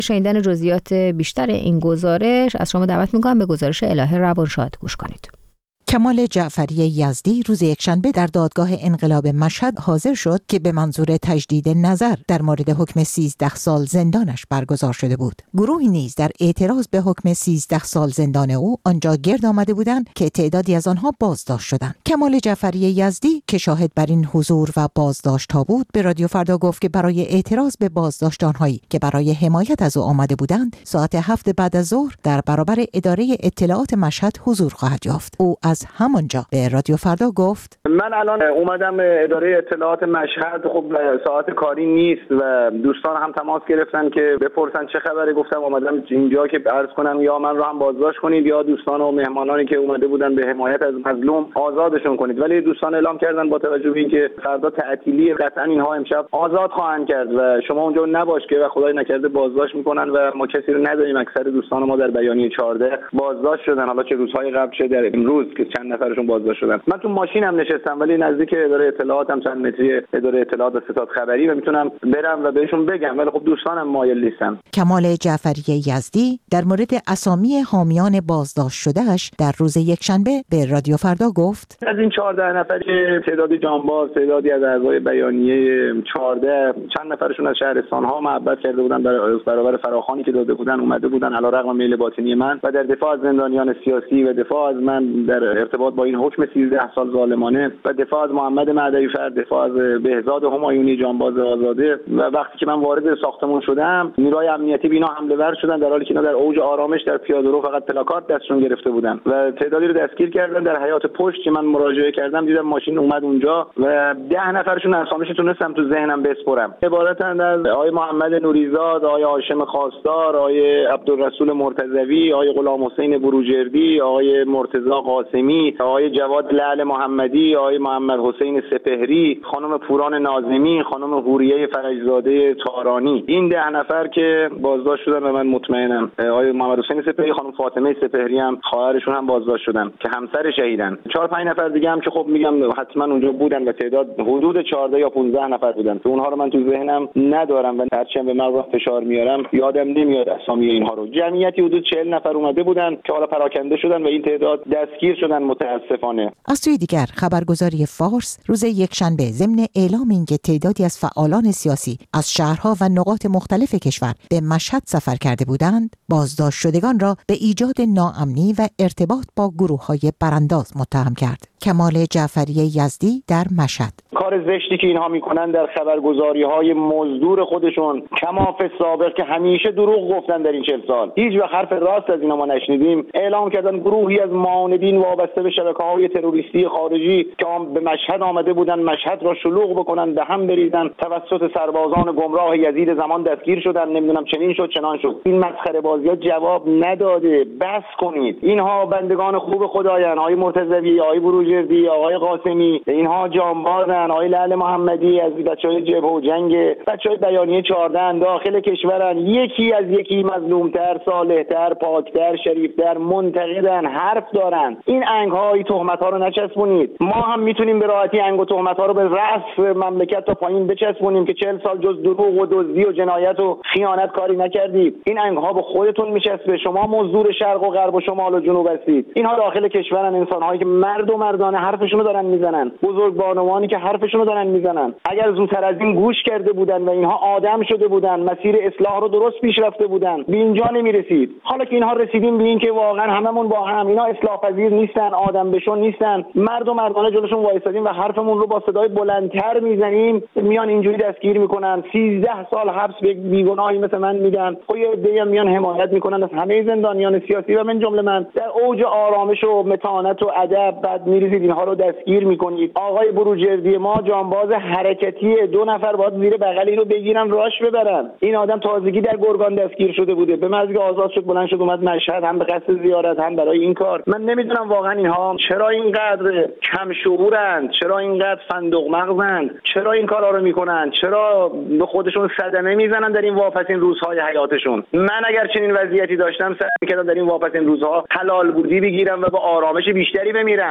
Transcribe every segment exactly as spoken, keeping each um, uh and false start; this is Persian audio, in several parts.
شنیدن جزئیات بیشتر این گزارش از شما دعوت می‌کنم به گزارش الهه روانشاد گوش کنید. کمال جعفری یزدی روز یکشنبه در دادگاه انقلاب مشهد حاضر شد که به منظور تجدید نظر در مورد حکم سیزده سال زندانش برگزار شده بود. گروهی نیز در اعتراض به حکم سیزده سال زندان او آنجا گرد آمده بودند که تعدادی از آنها بازداشت شدند. کمال جعفری یزدی که شاهد بر این حضور و بازداشت‌ها بود به رادیو فردا گفت که برای اعتراض به بازداشت آنهایی که برای حمایت از او آمده بودند ساعت هفت بعد از ظهر در برابر اداره اطلاعات مشهد حضور خواهد یافت. او از همانجا به رادیو فردا گفت من الان اومدم اداره اطلاعات مشهد، خب ساعت کاری نیست و دوستان هم تماس گرفتن که بپرسن چه خبره. گفتم اومدم اینجا که عرض کنم یا من رو هم بازداشت کنید یا دوستان و مهمانانی که اومده بودن به حمایت از مظلوم آزادشون کنید. ولی دوستان اعلام کردن با توجه به اینکه فردا تعطیلی قطعا اینها امشب آزاد خواهند کرد و شما اونجا نباش که و خدای نکرده بازداشت میکنن و ما کسی رو نداریم. اکثر دوستان ما در بیانیه چهارده بازداشت شدن، حالا چه روزهای قبل چه در امروز که چند نفرشون بازداشت شدن. من تو ماشینم نشستم ولی نزدیک اداره اطلاعاتم چند متری اداره اطلاعات و ستاد خبری و میتونم برم و بهشون بگم، ولی خب دوستانم مایل نیستن. کمال جعفری یزدی در مورد اسامی حامیان بازداشت شدهش در روز یکشنبه به رادیو فردا گفت از این چهارده نفر که تعدادی جانباز، تعدادی از اعضای بیانیه چهارده، چند نفرشون از شهرستان‌ها محبت کرده بودن برای برابر فراخوانی که داده بودن، اومده بودن علیرغم میل باطنی من و در دفاع از زندانیان سیاسی و دفاع از من در ارتباط با این حکم سیزده سال ظالمانه و دفاع از محمد مهدوی فرد، دفاع از بهزاد همایونی جانباز آزاده. و وقتی که من وارد ساختمان شدم نیروهای امنیتی بینا حمله ور شدن در حالی که اینا در اوج آرامش در پیاده‌رو فقط پلاکارد دستشون گرفته بودن و تعدادی رو دستگیر کردن. در حیاط پشت که من مراجعه کردم دیدم ماشین اومد اونجا و ده نفرشون اسامیش تونستم تو ذهنم بسپرم. عبارتند از آقای محمد نوریزاد، آقای هاشم خواستار، آقای عبدالرسول مرتضوی، آقای غلام حسین بروجردی، آقای مرتضی قاسمی، آقای جواد لعل محمدی، آقای محمد حسین سپهری، خانم پوران ناظمی، خانم حوریه فرجزاده تارانی. این ده نفر که بازداشت شدن و من مطمئنم آقای محمد حسین سپهری، خانم فاطمه سپهری هم خواهرشون هم بازداشت شدن که همسر شهیدن. چهار پنج نفر دیگه هم که خب میگم حتما اونجا بودن و تعداد حدود چهارده یا پانزده نفر بودن که اونها رو من تو ذهنم ندارم و هرچند به مغزم فشار میارم یادم نمیاد اسامی اینها رو. جمعیتی حدود چهل نفر اومده بودن که حالا پراکنده شدن و این تعداد دستگیر شدن متاسفانه. از سوی دیگر خبرگزاری فارس روز یکشنبه ضمن اعلام اینکه تعدادی از فعالان سیاسی از شهرها و نقاط مختلف کشور به مشهد سفر کرده بودند، بازداشت شدگان را به ایجاد ناامنی و ارتباط با گروه‌های برانداز متهم کرد. کمال جعفری یزدی در مشهد: کار زشتی که اینها میکنن در خبرگزاری‌های مزدور خودشون، کماف سابق که همیشه دروغ گفتن در این چهل سال، هیچ وقت حرف راست از اینا ما نشنیدیم. اعلام کردن گروهی از معاندین وابسته به شبکه‌های تروریستی خارجی که به مشهد آمده بودن مشهد را شلوغ بکنن، به هم بریزن، توسط سربازان گمراه یزید زمان دستگیر شدن. نمیدونم چنین شد چنان شد. این مسخره بازی‌ها جواب نداده. بس کنید. اینها بندگان خوب خدایان، آقای مرتضوی، آقای بروجردی، آقای قاسمی، اینها جانبازن، آقای لعل محمدی از بچهای جبهه و جنگ، بچهای بیانیه چهارده داخل کشورن، یکی از یکی مظلومتر، صالحتر، پاکتر، شریفتر، منتقدن، حرف دارن. این انگ‌های تهمت‌ها رو نچسبونید. ما هم میتونیم به راحتی انگ و تهمت‌ها رو به رأس مملکت تا پایین بچسبونیم که چهل سال جز دروغ و دزدی و جنایت و خیانت کاری نکردید. این انگ‌ها به خودتون میچسبه. شما مزدور شرق و غرب و شمال و جنوب هستید. اینها داخل کشورن، انسان‌هایی که مرد و مردانه حرفشونو دارن میزنن، بزرگوارانی که حرفشونو دارن میزنن. اگر زودتر از این گوش کرده بودن و اینها آدم شده بودن، مسیر اصلاح رو درست پیش رفته بودن، به اینجا نمیرسید. حالا که اینها رسیدیم به این که واقعا هممون با هم اینا اصلاح پذیر نیستن، آدم بشون نیستن، مرد و مردانه جلوشون وایسادیم و حرفمون رو با صدای بلندتر میزنیم، میان اینجوری دستگیر میکنن. سیزده سال حبس به بیگناهی مثل من میدن. خب یه عده‌ای میان حمایت میکنن از همه زندانیان سیاسی و من جمله من در اوج آرامش و متانت و ادب بعد میریزید اینها رو دستگیر میکنید. آقای بروجردی ما جانباز حرکتی، دو نفر باید زیر بغل اینو بگیرن راش ببرن. این آدم تازگی در گرگان دستگیر شده بوده، به محض اینکه آزاد شد بلند شد اومد مشهد، هم به قصد زیارت هم برای این کار. من نمیدونم واقعا اینها چرا اینقدر کم شعورند، چرا اینقدر صندوق مغزند، چرا این کارا رو میکنن، چرا به خودشون صدمه میزنن در این واپسین روزهای حیاتشون. من اگر چنین وضعیتی داشتم سعی می‌کردم در این واپسین روزها حلال بودی بگیرم و با آرامش بیشتری بمیرم.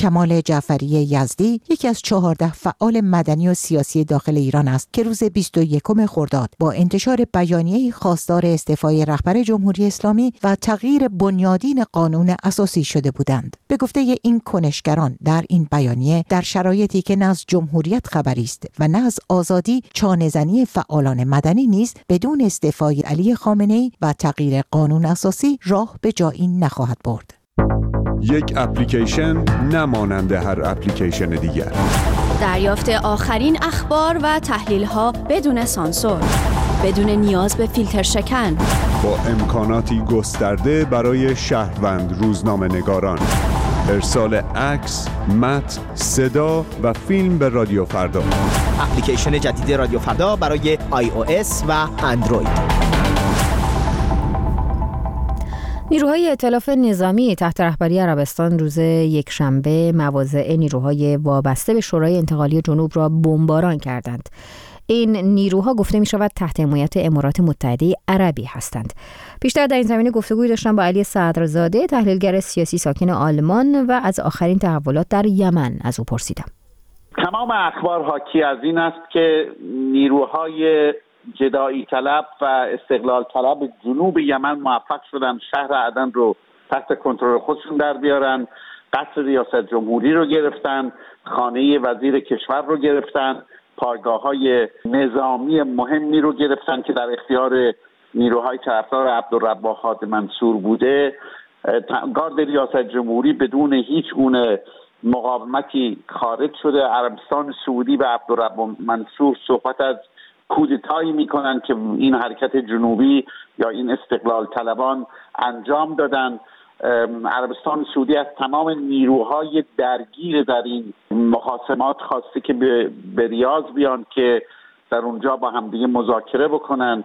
کمال جعفری یزدی یکی از چهارده فعال مدنی و سیاسی داخل ایران است که روز بیست و یکم خرداد با انتشار بیانیه‌ای خواستار استعفای رهبر جمهوری اسلامی و تغییر بنیادین قانون اساسی شده بودند. به گفته این کنشگران در این بیانیه در شرایطی که نه از جمهوریت خبری است و نه از آزادی، چانه‌زنی فعالان مدنی نیز بدون استعفای علی خامنه‌ای و تغییر قانون اساسی راه به جایی نخواهد برد. یک اپلیکیشن نمانند هر اپلیکیشن دیگر. دریافت آخرین اخبار و تحلیل‌ها بدون سانسور، بدون نیاز به فیلتر شکن، با امکاناتی گسترده برای شهروند روزنامه‌نگاران. ارسال عکس، متن، صدا و فیلم به رادیو فردا. اپلیکیشن جدید رادیو فردا برای آی او اس و اندروید. نیروهای ائتلاف نظامی تحت رهبری عربستان روز یکشنبه مواضع نیروهای وابسته به شورای انتقالی جنوب را بمباران کردند. این نیروها گفته می شود تحت حمایت امارات متحده عربی هستند. بیشتر در این زمینه گفتگوی داشتم با علی صدرزاده، تحلیلگر سیاسی ساکن آلمان، و از آخرین تحولات در یمن از او پرسیدم. تمام اخبار حاکی از این است که نیروهای جدایی طلب و استقلال طلب جنوب یمن موفق شدن شهر عدن رو تحت کنترل خودشون در بیارن، قصر ریاست جمهوری رو گرفتن، خانه وزیر کشور رو گرفتن، پایگاه‌های نظامی مهمی رو گرفتن که در اختیار نیروهای طرفدار عبدالرب هادی منصور بوده. گارد ریاست جمهوری بدون هیچ گونه مقاومتی خارج شده. عربستان سعودی و عبدالرب منصور صحبت از کودتایی میکنن که این حرکت جنوبی یا این استقلال طلبان انجام دادن. عربستان سعودی از تمام نیروهای درگیر در این مخاصمات خواسته که به, به ریاض بیان که در اونجا با همدیگه مذاکره بکنن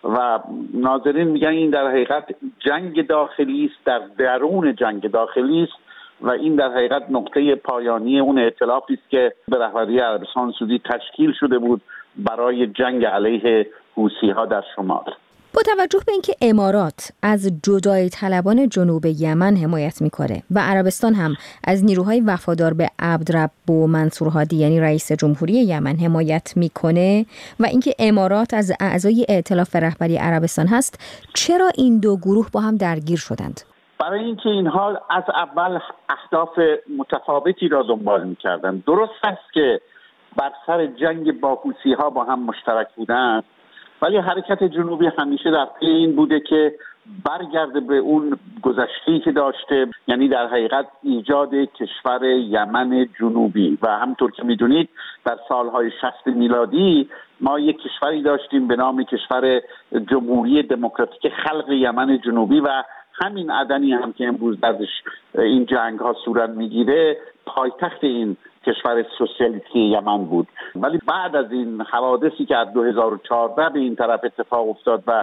و ناظرین میگن این در حقیقت جنگ داخلی است، در درون جنگ داخلی است و این در حقیقت نقطه پایانی اون ائتلافی است که به رهبری عربستان سعودی تشکیل شده بود برای جنگ علیه حوثی‌ها در شمال. با توجه به اینکه امارات از جدایی طلبان جنوب یمن حمایت میکنه و عربستان هم از نیروهای وفادار به عبدالرب منصور هادی یعنی رئیس جمهوری یمن حمایت میکنه و اینکه امارات از اعضای ائتلاف رهبری عربستان هست، چرا این دو گروه با هم درگیر شدند؟ برای اینکه اینها از اول اهداف متفاوتی را دنبال میکردند. درست است که بر سر جنگ با حوثی‌ها با هم مشترک بودند، ولی حرکت جنوبی همیشه در پی این بوده که برگرده به اون گذشته‌ای که داشته، یعنی در حقیقت ایجاد کشور یمن جنوبی. و همونطور که میدونید در سالهای شصت میلادی ما یک کشوری داشتیم به نام کشور جمهوری دموکراتیک خلق یمن جنوبی و همین عدنی هم که امروز درش این جنگ ها صورت میگیره پایتخت این کشور سوسیالیستی یمن بود. ولی بعد از این حوادثی که از دو هزار و چهارده به این طرف اتفاق افتاد و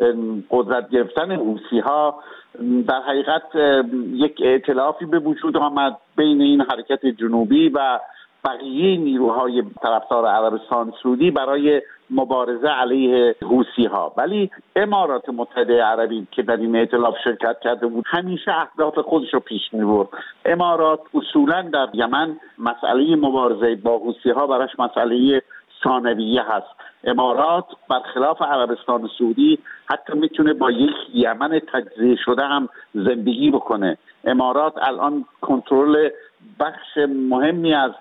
قدرت گرفتن حوثی‌ها، در حقیقت یک ائتلافی به وجود آمد بین این حرکت جنوبی و بقیه نیروهای طرفدار عربستان سعودی برای مبارزه علیه حوثی‌ها. ولی امارات متحده عربی که در این ائتلاف شرکت کرده بود همیشه اهداف خودش رو پیش می‌برد. امارات اصولاً در یمن مسئله مبارزه با حوثی‌ها براش مسئله ثانویه هست. امارات برخلاف عربستان سعودی حتی میتونه با یک یمن تجزیه شده هم زندگی بکنه. امارات الان کنترل بخش مهمی از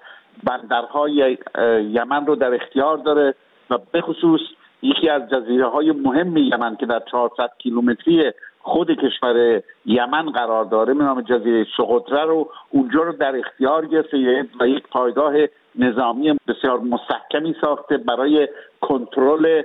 بندرهای یمن رو در اختیار داره و به خصوص یکی از جزیره‌های مهم یمن که در چهارصد کیلومتری خود کشور یمن قرار داره به نام جزیره سقطره رو اونجا رو در اختیار گرفته و یک پایگاه نظامی بسیار مستحکمی ساخته برای کنترل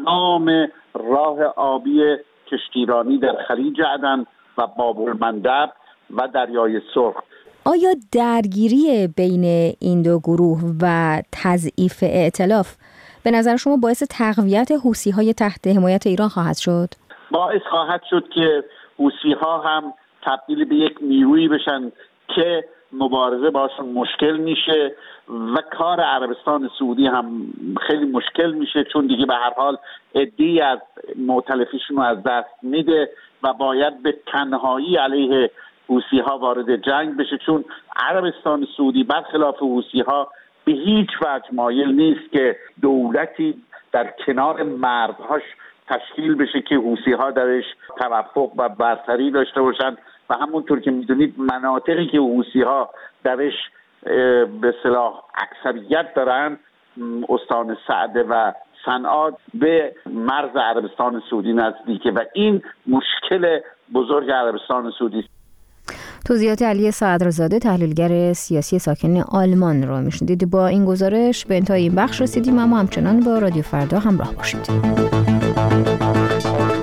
تمام راه آبی کشتیرانی در خلیج عدن و باب المندب و دریای سرخ. آیا درگیری بین این دو گروه و تضعیف ائتلاف به نظر شما باعث تقویت حوثی‌های تحت حمایت ایران خواهد شد؟ باعث خواهد شد که حوثی‌ها هم تبدیل به یک نیرویی بشن که مبارزه باشون مشکل میشه و کار عربستان سعودی هم خیلی مشکل میشه، چون دیگه به هر حال عده‌ای از مؤتلفیشون رو از دست میده و باید به تنهایی علیه حوثی ها وارد جنگ بشه، چون عربستان سعودی برخلاف حوثی ها به هیچ وجه مایل نیست که دولتی در کنار مردهاش تشکیل بشه که حوثی ها درش توافق و برتری داشته باشند و همونطور که میدونید مناطقی که حوثی ها درش به اصطلاح اکثریت دارن، استان سعده و صنعا، به مرز عربستان سعودی نزدیکه و این مشکل بزرگ عربستان سعودی است. توضیحات علی صدرزاده، تحلیلگر سیاسی ساکن آلمان را میشنیدید. با این گزارش به انتهای این بخش رسیدیم، اما همچنان با رادیو فردا همراه باشید.